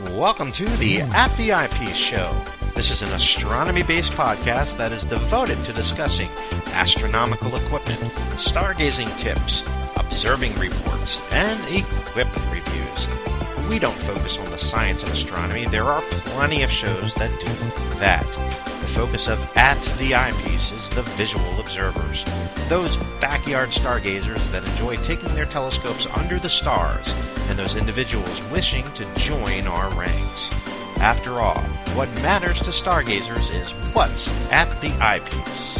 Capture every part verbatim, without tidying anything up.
Welcome to the At the Eyepiece Show. This is an astronomy-based podcast that is devoted to discussing astronomical equipment, stargazing tips, observing reports, and equipment reviews. We don't focus on the science of astronomy. There are plenty of shows that do that. The focus of At the Eyepiece is the visual observers, those backyard stargazers that enjoy taking their telescopes under the stars, and those individuals wishing to join our ranks. After all, what matters to stargazers is what's at the eyepiece.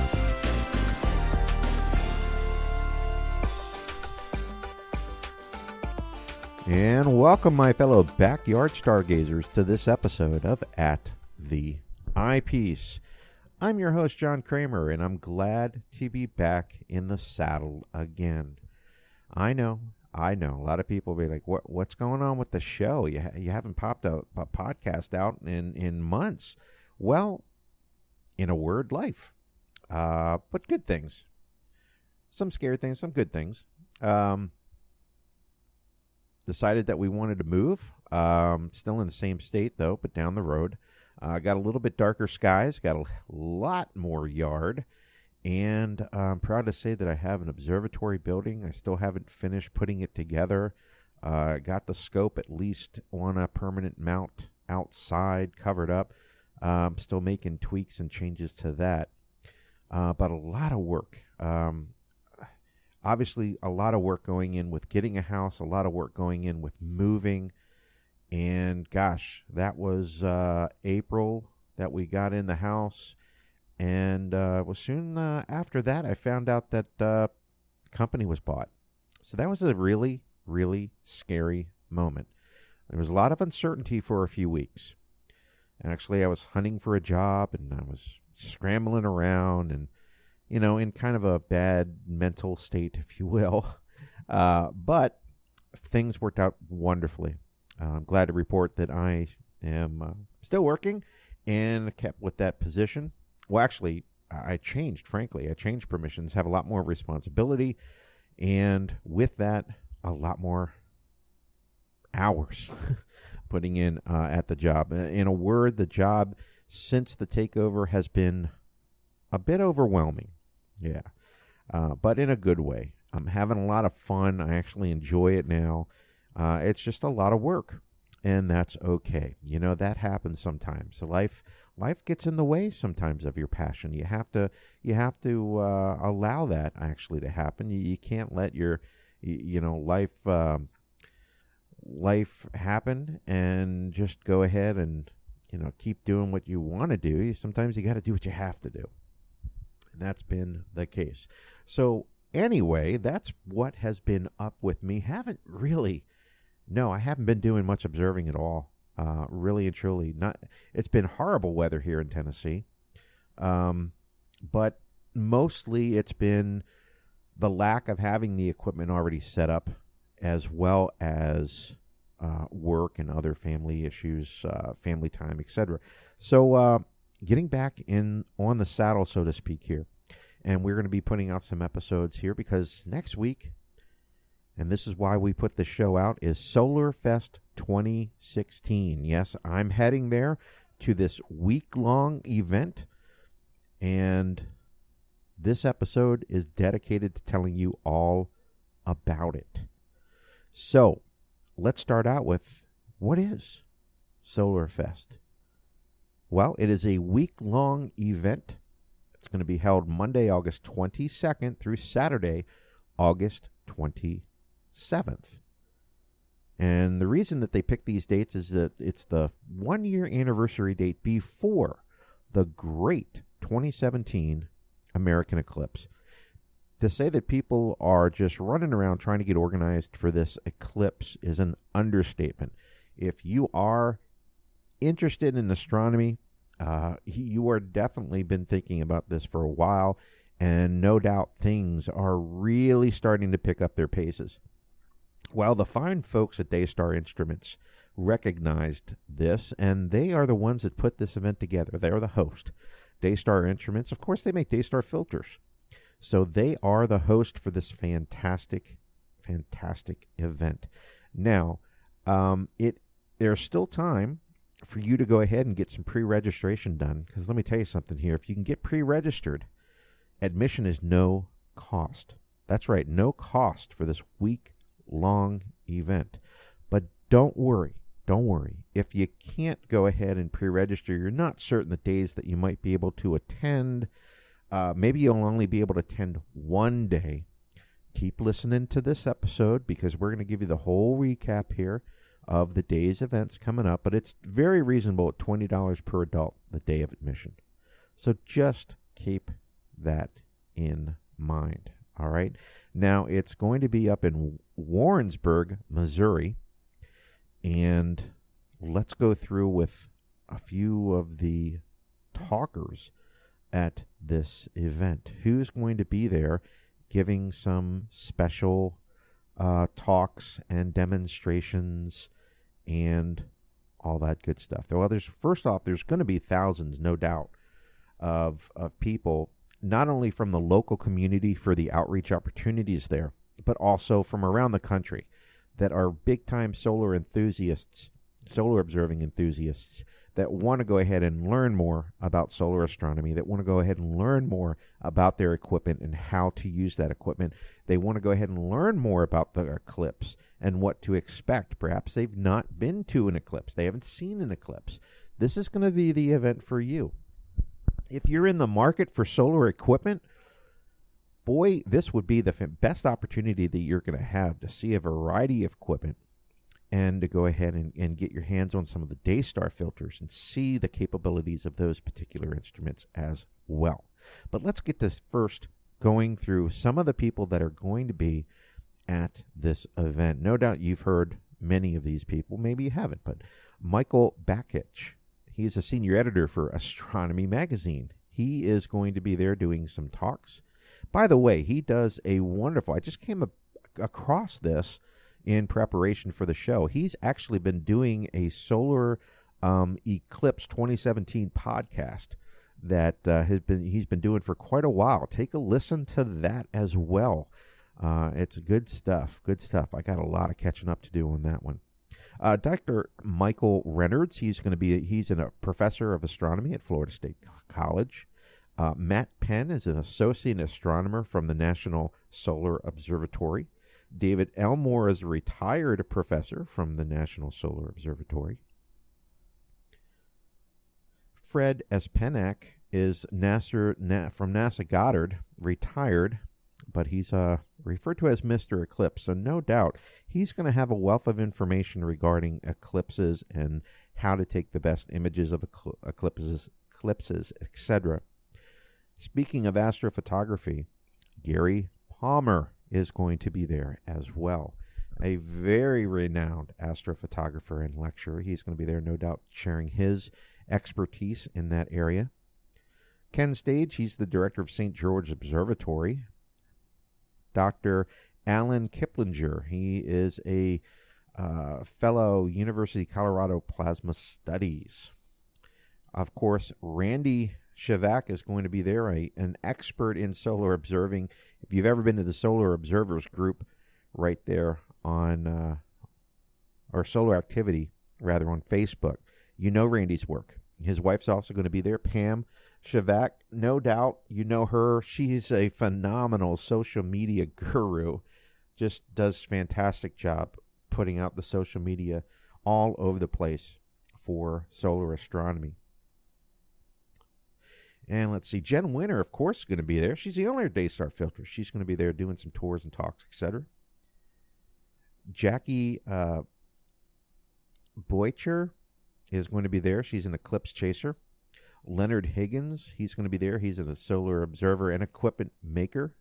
And welcome, my fellow backyard stargazers, to this episode of At the Eyepiece. I'm your host, John Kramer, and I'm glad to be back in the saddle again. I know, I know, a lot of people will be like, "What? What's going on with the show? You ha- you haven't popped a, a podcast out in, in months." Well, in a word, life. Uh, but good things. Some scary things, some good things. Um, decided that we wanted to move. Um, still in the same state, though, but down the road. Uh, got a little bit darker skies, got a lot more yard, and I'm proud to say that I have an observatory building. I still haven't finished putting it together. Uh, got the scope at least on a permanent mount outside, covered up. Um, still making tweaks and changes to that, uh, but a lot of work. Um, obviously, a lot of work going in with getting a house, a lot of work going in with moving. And gosh, that was uh, April that we got in the house. And uh, well, soon uh, after that, I found out that uh, the company was bought. So that was a really, really scary moment. There was a lot of uncertainty for a few weeks. And actually, I was hunting for a job, and I was scrambling around and, you know, in kind of a bad mental state, if you will. Uh, but things worked out wonderfully. Uh, I'm glad to report that I am uh, still working and kept with that position. Well, actually, I changed, frankly. I changed permissions, have a lot more responsibility, and with that, a lot more hours putting in uh, at the job. In a word, the job since the takeover has been a bit overwhelming. Yeah, uh, but in a good way. I'm having a lot of fun. I actually enjoy it now. Uh, it's just a lot of work, and that's okay. You know, that happens sometimes. So life life gets in the way sometimes of your passion. You have to you have to uh, allow that actually to happen. You, you can't let your you, you know life um, life happen and just go ahead and you know keep doing what you want to do. You, sometimes you got to do what you have to do, and that's been the case. So anyway, that's what has been up with me. Haven't really. No, I haven't been doing much observing at all. Uh, really and truly, not. It's been horrible weather here in Tennessee, um, but mostly it's been the lack of having the equipment already set up, as well as uh, work and other family issues, uh, family time, et cetera. So, uh, getting back in on the saddle, so to speak, here, and we're going to be putting out some episodes here because next week. And this is why we put the show out, is SolarFest twenty sixteen. Yes, I'm heading there to this week-long event, and this episode is dedicated to telling you all about it. So, let's start out with, what is SolarFest? Well, it is a week-long event. It's going to be held Monday, August twenty-second through Saturday, August twenty-seventh. And the reason that they pick these dates is that it's the one-year anniversary date before the great twenty seventeen American eclipse. To say that people are just running around trying to get organized for this eclipse is an understatement. If you are interested in astronomy, uh, you are definitely been thinking about this for a while, and no doubt things are really starting to pick up their paces. Well, the fine folks at Daystar Instruments recognized this, and they are the ones that put this event together. They are the host. Daystar Instruments, of course, they make Daystar filters. So they are the host for this fantastic, fantastic event. Now, um, it there's still time for you to go ahead and get some pre-registration done. Because let me tell you something here. If you can get pre-registered, admission is no cost. That's right, no cost for this week-long event. But don't worry. Don't worry. If you can't go ahead and pre-register, you're not certain the days that you might be able to attend. Uh, maybe you'll only be able to attend one day. Keep listening to this episode because we're going to give you the whole recap here of the day's events coming up. But it's very reasonable at twenty dollars per adult the day of admission. So just keep that in mind. All right. Now, it's going to be up in Warrensburg, Missouri. And let's go through with a few of the talkers at this event. Who's going to be there giving some special uh, talks and demonstrations and all that good stuff. Well, there's, first off, there's going to be thousands, no doubt, of, of people, not only from the local community for the outreach opportunities there, but also from around the country that are big-time solar enthusiasts, solar observing enthusiasts, that want to go ahead and learn more about solar astronomy, that want to go ahead and learn more about their equipment and how to use that equipment. They want to go ahead and learn more about the eclipse and what to expect. Perhaps they've not been to an eclipse. They haven't seen an eclipse. This is going to be the event for you. If you're in the market for solar equipment, boy, this would be the best opportunity that you're going to have to see a variety of equipment and to go ahead and, and get your hands on some of the Daystar filters and see the capabilities of those particular instruments as well. But let's get this first going through some of the people that are going to be at this event. No doubt you've heard many of these people. Maybe you haven't, but Michael Bakich, he's a senior editor for Astronomy Magazine. He is going to be there doing some talks. By the way, he does a wonderful, I just came up across this in preparation for the show. He's actually been doing a solar um, eclipse twenty seventeen podcast that uh, has been he's been doing for quite a while. Take a listen to that as well. Uh, it's good stuff. Good stuff. I got a lot of catching up to do on that one. Uh, Doctor Michael Reynolds, he's going to be he's a professor of astronomy at Florida State College. Uh, Matt Penn is an associate astronomer from the National Solar Observatory. David Elmore is a retired professor from the National Solar Observatory. Fred Espenak is NASA, Na, from NASA Goddard, retired, but he's uh, referred to as Mister Eclipse. So no doubt he's going to have a wealth of information regarding eclipses and how to take the best images of eclipses, eclipses, et cetera. Speaking of astrophotography, Gary Palmer is going to be there as well. A very renowned astrophotographer and lecturer. He's going to be there, no doubt, sharing his expertise in that area. Ken Stage, he's the director of Saint George Observatory. Doctor Alan Kiplinger, he is a uh, fellow University of Colorado Plasma Studies. Of course, Randy Shivak is going to be there, a, an expert in solar observing. If you've ever been to the Solar Observers group right there on, uh, or Solar Activity, rather, on Facebook, you know Randy's work. His wife's also going to be there, Pam Shivak. No doubt you know her. She's a phenomenal social media guru. Just does fantastic job putting out the social media all over the place for solar astronomy. And let's see, Jen Winter, of course, is going to be there. She's the owner of Daystar Filters. She's going to be there doing some tours and talks, et cetera. Jackie uh, Boycher is going to be there. She's an eclipse chaser. Leonard Higgins, he's going to be there. He's a solar observer and equipment maker.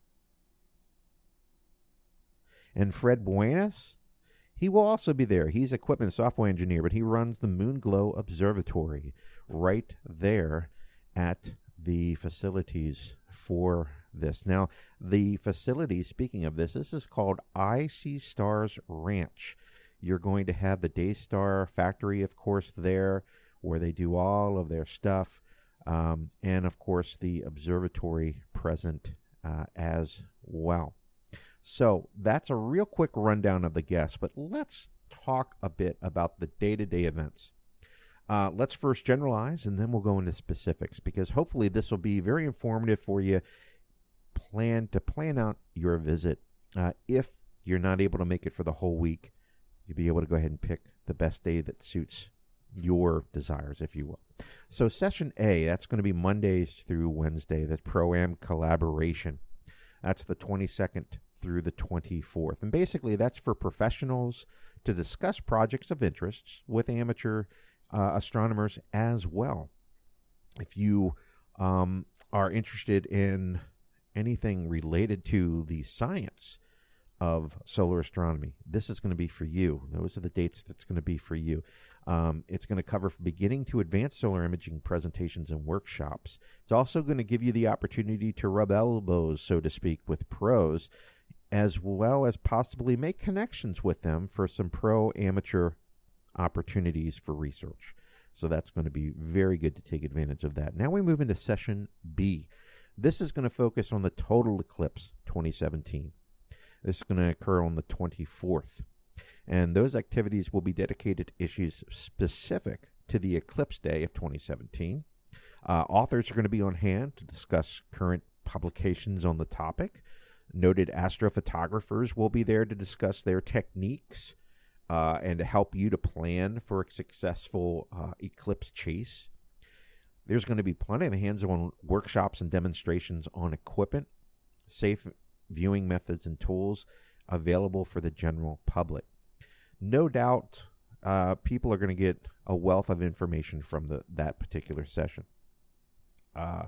And Fred Buenas, he will also be there. He's equipment software engineer, but he runs the Moonglow Observatory right there at the facilities for this. Now, the facility, speaking of this, this is called I See Stars Ranch. You're going to have the Daystar factory, of course, there, where they do all of their stuff, um, and, of course, the observatory present uh, as well. So that's a real quick rundown of the guests, but let's talk a bit about the day-to-day events. Uh, let's first generalize, and then we'll go into specifics, because hopefully this will be very informative for you plan to plan out your visit. Uh, if you're not able to make it for the whole week, you'll be able to go ahead and pick the best day that suits your desires, if you will. So session A, that's going to be Mondays through Wednesday. That's Pro-Am Collaboration. That's the twenty-second through the twenty-fourth. And basically that's for professionals to discuss projects of interest with amateur uh, astronomers as well. If you um, are interested in anything related to the science of solar astronomy, this is going to be for you. Those are the dates that's going to be for you. Um, it's going to cover from beginning to advanced solar imaging presentations and workshops. It's also going to give you the opportunity to rub elbows, so to speak, with pros, as well as possibly make connections with them for some pro-amateur opportunities for research. So that's going to be very good to take advantage of that. Now we move into session B. This is going to focus on the total eclipse twenty seventeen. This is going to occur on the twenty-fourth. And those activities will be dedicated to issues specific to the eclipse day of twenty seventeen. Uh, authors are going to be on hand to discuss current publications on the topic. Noted astrophotographers will be there to discuss their techniques uh, and to help you to plan for a successful uh, eclipse chase. There's going to be plenty of hands-on workshops and demonstrations on equipment, safe viewing methods, and tools available for the general public. No doubt uh, people are going to get a wealth of information from the, that particular session. Uh,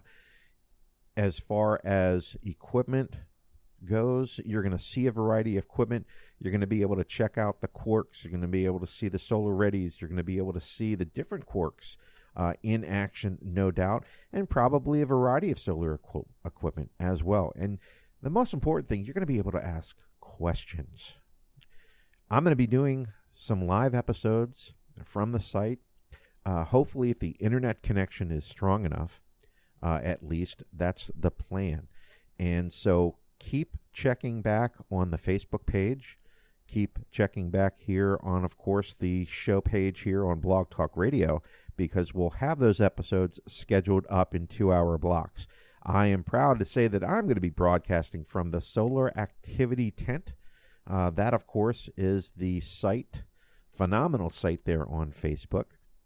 as far as equipment goes, you're going to see a variety of equipment. You're going to be able to check out the quarks. You're going to be able to see the solar readies. You're going to be able to see the different quarks uh, in action, no doubt, and probably a variety of solar equi- equipment as well. And the most important thing, you're going to be able to ask questions. I'm going to be doing some live episodes from the site. Uh, hopefully, if the internet connection is strong enough, uh, at least, that's the plan. And so keep checking back on the Facebook page. Keep checking back here on, of course, the show page here on Blog Talk Radio, because we'll have those episodes scheduled up in two-hour blocks. I am proud to say that I'm going to be broadcasting from the Solar Activity Tent. Uh, that, of course, is the site, phenomenal site there on Facebook.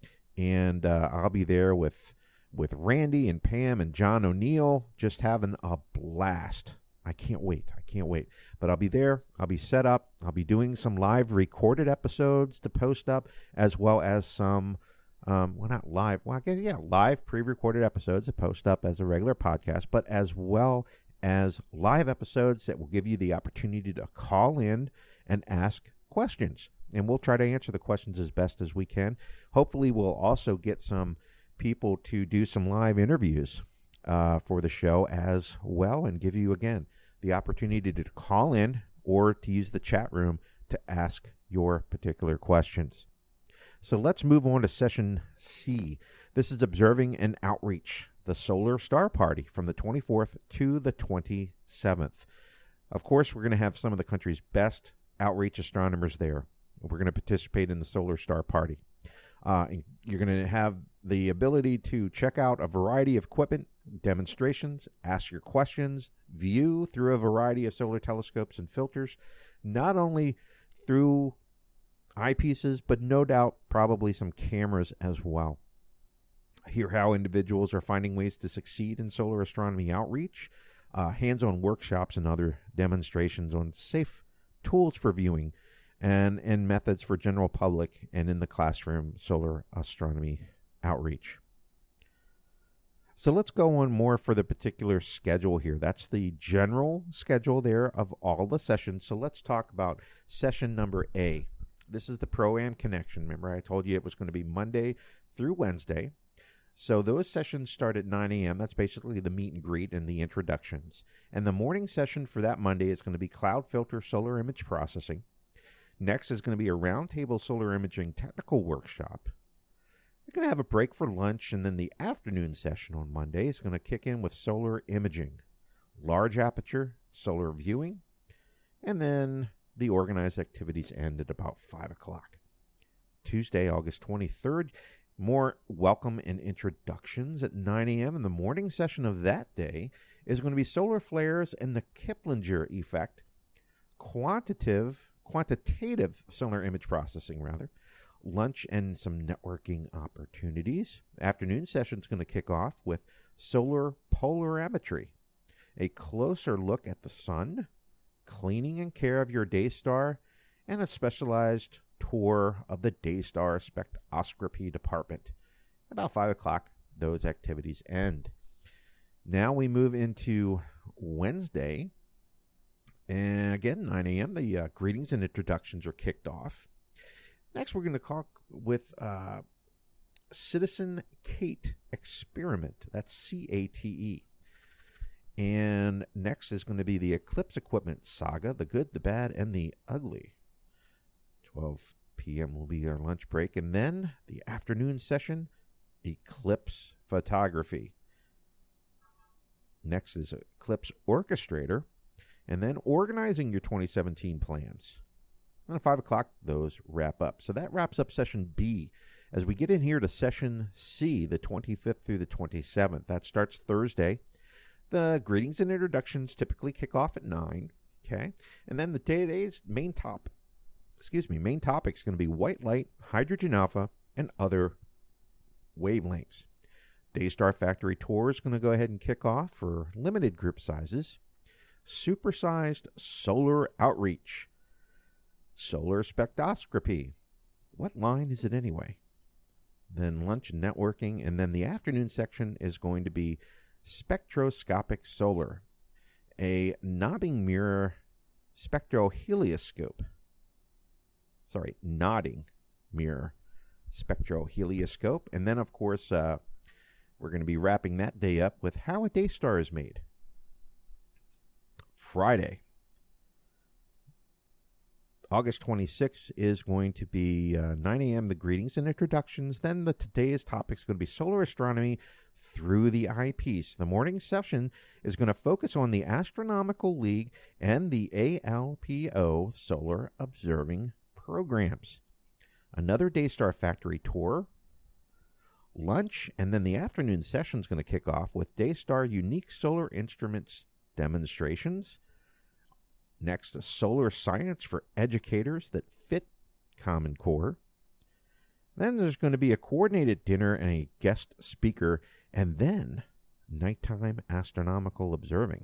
And uh, I'll be there with with Randy and Pam and John O'Neill, just having a blast. I can't wait. I can't wait. But I'll be there. I'll be set up. I'll be doing some live recorded episodes to post up, as well as some, um, well, not live. Well, I guess, yeah, live pre-recorded episodes to post up as a regular podcast, but as well as live episodes that will give you the opportunity to call in and ask questions. And we'll try to answer the questions as best as we can. Hopefully, we'll also get some people to do some live interviews uh, for the show as well, and give you, again, the opportunity to call in or to use the chat room to ask your particular questions. So let's move on to session C. This is Observing and Outreach, the Solar Star Party, from the twenty-fourth to the twenty-seventh. Of course, we're going to have some of the country's best outreach astronomers there. We're going to participate in the Solar Star Party. Uh, you're going to have the ability to check out a variety of equipment, demonstrations, ask your questions, view through a variety of solar telescopes and filters, not only through eyepieces, but no doubt probably some cameras as well. Hear how individuals are finding ways to succeed in solar astronomy outreach, uh, hands-on workshops and other demonstrations on safe tools for viewing, and, and methods for general public and in the classroom solar astronomy outreach. So let's go on more for the particular schedule here. That's the general schedule there of all the sessions. So let's talk about session number A. This is the Pro-Am Connection. Remember, I told you it was going to be Monday through Wednesday. So those sessions start at nine a.m. That's basically the meet and greet and the introductions. And the morning session for that Monday is going to be Cloud Filter Solar Image Processing. Next is going to be a roundtable solar imaging technical workshop. We're going to have a break for lunch, and then the afternoon session on Monday is going to kick in with solar imaging, large aperture, solar viewing, and then the organized activities end at about five o'clock. Tuesday, August twenty-third. More welcome and introductions at nine a.m. And the morning session of that day is going to be solar flares and the Kiplinger effect, quantitative, quantitative solar image processing, rather, lunch and some networking opportunities. Afternoon session is going to kick off with solar polarimetry, a closer look at the sun, cleaning and care of your Daystar, and a specialized tour of the Daystar spectroscopy department. About five o'clock, those activities end. Now we move into Wednesday, and again, nine a.m., the uh, greetings and introductions are kicked off. Next, we're going to talk with uh, Citizen Kate Experiment. That's C A T E. And next is going to be the Eclipse Equipment Saga, the good, the bad, and the ugly. twelve p.m. will be our lunch break. And then the afternoon session, Eclipse Photography. Next is Eclipse Orchestrator. And then organizing your twenty seventeen plans. And at five o'clock, those wrap up. So that wraps up session B. As we get in here to session C, the twenty-fifth through the twenty-seventh, that starts Thursday. The greetings and introductions typically kick off at nine. Okay. And then the today's main top, excuse me, main topic is going to be white light, hydrogen alpha, and other wavelengths. Daystar Factory Tour is going to go ahead and kick off for limited group sizes. Supersized solar outreach. Solar spectroscopy. What line is it anyway? Then lunch and networking, and then the afternoon section is going to be spectroscopic solar, a nodding mirror spectrohelioscope. Sorry, nodding mirror spectrohelioscope. And then, of course, uh, we're going to be wrapping that day up with how a Daystar is made. Friday, August twenty-sixth, is going to be uh, nine a.m. the greetings and introductions. Then the today's topic is going to be solar astronomy through the eyepiece. The morning session is going to focus on the Astronomical League and the A L P O solar observing programs. Another Daystar Factory tour, lunch, and then the afternoon session is going to kick off with Daystar unique solar instruments demonstrations. Next, solar science for educators that fit Common Core. Then there's going to be a coordinated dinner and a guest speaker, and then nighttime astronomical observing.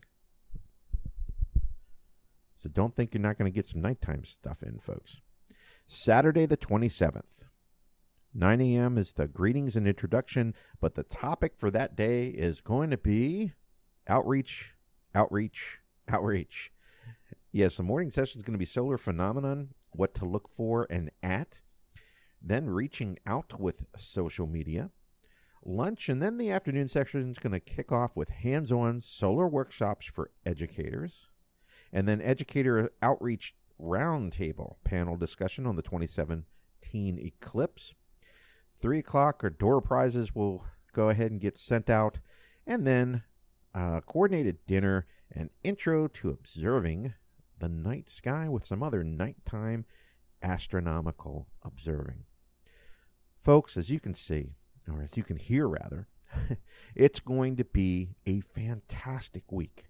So don't think you're not going to get some nighttime stuff in, folks. Saturday the twenty-seventh, nine a.m. is the greetings and introduction, but the topic for that day is going to be outreach, outreach, outreach. Yes, the morning session is going to be solar phenomenon, what to look for and at. Then reaching out with social media. Lunch, and then the afternoon section is going to kick off with hands-on solar workshops for educators. And then educator outreach roundtable panel discussion on the twenty seventeen eclipse. Three o'clock, our door prizes will go ahead and get sent out. And then uh, coordinated dinner and intro to observing the night sky with some other nighttime astronomical observing. Folks, as you can see, or as you can hear rather, it's going to be a fantastic week.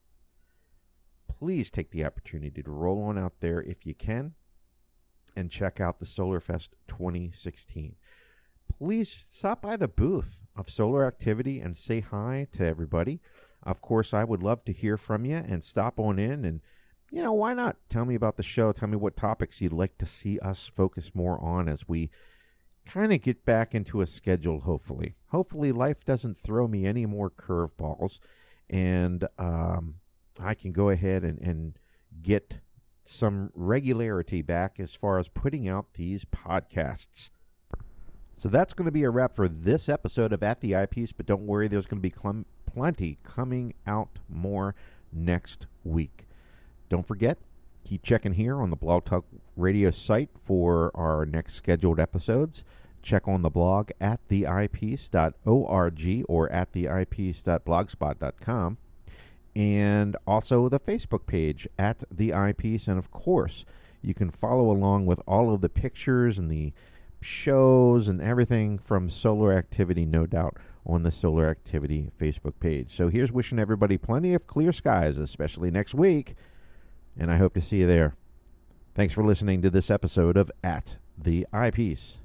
Please take the opportunity to roll on out there if you can and check out the SolarFest twenty sixteen. Please stop by the booth of Solar Activity and say hi to everybody. Of course, I would love to hear from you, and stop on in and, you know, why not? Tell me about the show. Tell me what topics you'd like to see us focus more on as we kind of get back into a schedule, hopefully. Hopefully life doesn't throw me any more curveballs, and um, I can go ahead and, and get some regularity back as far as putting out these podcasts. So that's going to be a wrap for this episode of At the Eyepiece, but don't worry, there's going to be cl- plenty coming out more next week. Don't forget, keep checking here on the Blog Talk Radio site for our next scheduled episodes. Check on the blog at the eyepiece dot org or at the eyepiece dot blogspot dot com. And also the Facebook page, At the Eyepiece. And of course, you can follow along with all of the pictures and the shows and everything from solar activity, no doubt, on the Solar Activity Facebook page. So here's wishing everybody plenty of clear skies, especially next week, and I hope to see you there. Thanks for listening to this episode of At the Eyepiece.